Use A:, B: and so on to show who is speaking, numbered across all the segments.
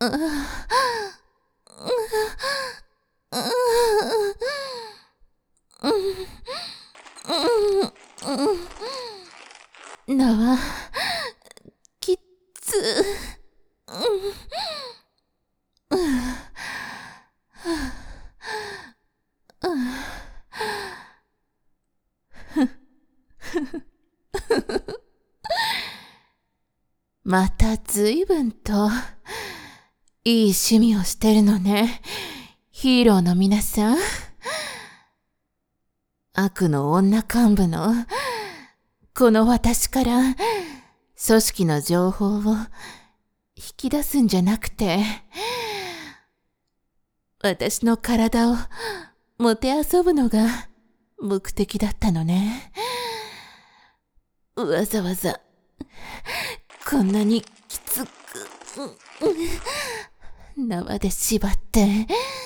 A: 縄、きっつ。また随分といい趣味をしてるのね、ヒーローの皆さん。悪の女幹部のこの私から組織の情報を引き出すんじゃなくて、私の体をもてあそぶのが目的だったのね。わざわざこんなにきつく縄で縛って、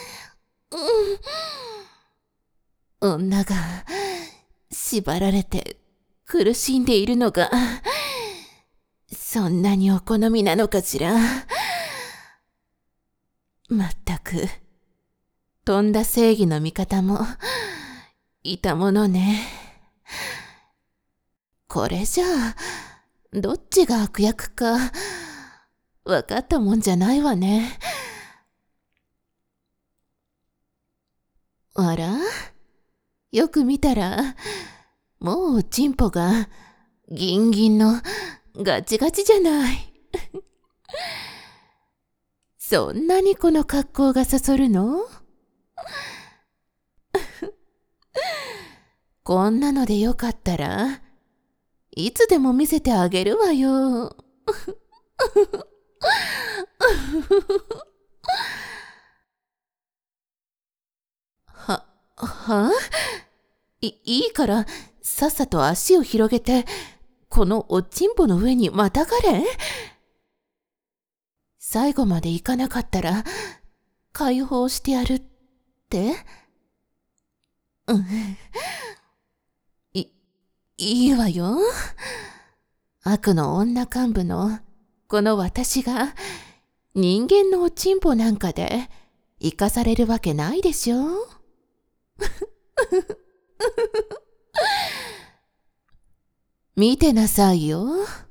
A: 女が縛られて苦しんでいるのがそんなにお好みなのかしら。まったくとんだ正義の味方もいたものね。これじゃあどっちが悪役か分かったもんじゃないわね。あら？よく見たら、もうチンポがギンギンのガチガチじゃない。そんなにこの格好がそそるの？こんなのでよかったらいつでも見せてあげるわよ。いいからさっさと足を広げてこのおちんぽの上にまたがれ。最後まで行かなかったら解放してやるって。いいわよ。悪の女幹部のこの私が人間のおちんぽなんかで生かされるわけないでしょ。見てなさいよ。